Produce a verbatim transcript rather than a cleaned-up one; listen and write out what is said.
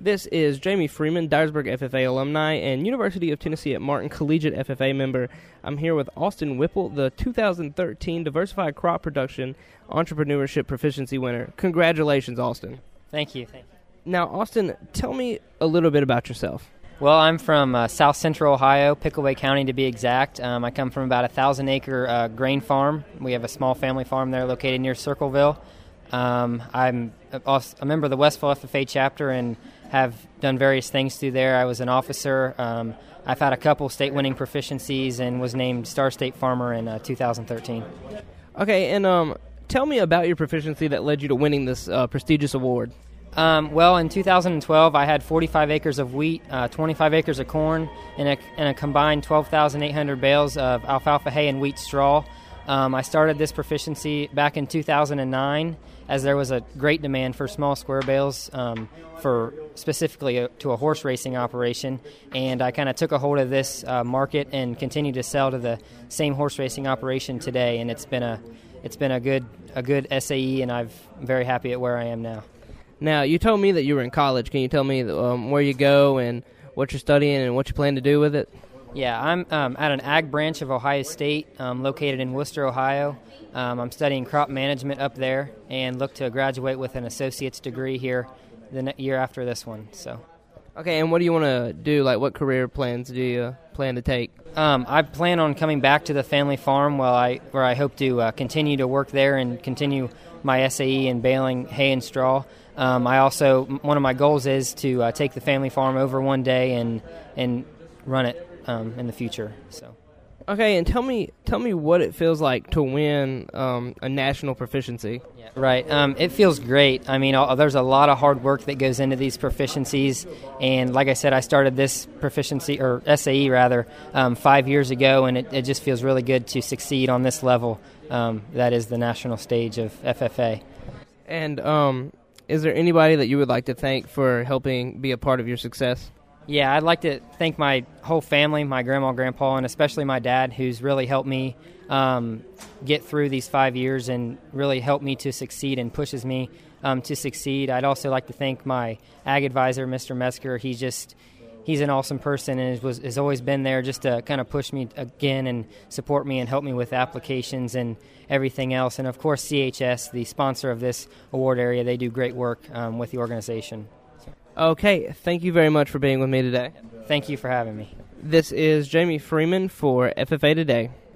This is Jamie Freeman, Dyersburg F F A alumni and University of Tennessee at Martin Collegiate F F A member. I'm here with Austin Whipple, the two thousand thirteen Diversified Crop Production Entrepreneurship Proficiency winner. Congratulations, Austin. Thank you. Thank you. Now, Austin, tell me a little bit about yourself. Well, I'm from uh, South Central Ohio, Pickaway County to be exact. Um, I come from about a thousand-acre uh, grain farm. We have a small family farm there located near Circleville. Um, I'm a member of the Westville F F A chapter and have done various things through there. I was an officer. Um, I've had a couple state-winning proficiencies and was named Star State Farmer in uh, two thousand thirteen. Okay, and um, tell me about your proficiency that led you to winning this uh, prestigious award. Um, well, in two thousand twelve, I had forty-five acres of wheat, uh, twenty-five acres of corn, and a, and a combined twelve thousand eight hundred bales of alfalfa hay and wheat straw. Um, I started this proficiency back in two thousand nine, as there was a great demand for small square bales um, for specifically a, to a horse racing operation, and I kind of took a hold of this uh, market and continue to sell to the same horse racing operation today, and it's been a it's been a good a good S A E, and I'm very happy at where I am now. Now, you told me that you were in college. Can you tell me um, where you go and what you're studying and what you plan to do with it? Yeah, I'm um, at an ag branch of Ohio State, um, located in Wooster, Ohio. Um, I'm studying crop management up there and look to graduate with an associate's degree here the ne- year after this one. So, okay, and what do you want to do? Like, what career plans do you plan to take? Um, I plan on coming back to the family farm while I, where I hope to uh, continue to work there and continue my S A E in baling hay and straw. Um, I also, one of my goals is to uh, take the family farm over one day and and run it um, in the future. So, okay, and tell me tell me what it feels like to win um, a national proficiency. Yeah, right. Um, it feels great. I mean, all, there's a lot of hard work that goes into these proficiencies, and like I said, I started this proficiency or S A E rather um, five years ago, and it, it just feels really good to succeed on this level. Um, that is the national stage of F F A. And um. Is there anybody that you would like to thank for helping be a part of your success? Yeah, I'd like to thank my whole family, my grandma, grandpa, and especially my dad, who's really helped me um, get through these five years and really helped me to succeed and pushes me um, to succeed. I'd also like to thank my ag advisor, Mister Mesker. He's just he's an awesome person and was, has always been there just to kind of push me again and support me and help me with applications and everything else. And, of course, C H S, the sponsor of this award area, they do great work um, with the organization. So. Okay, thank you very much for being with me today. Thank you for having me. This is Jamie Freeman for F F A Today.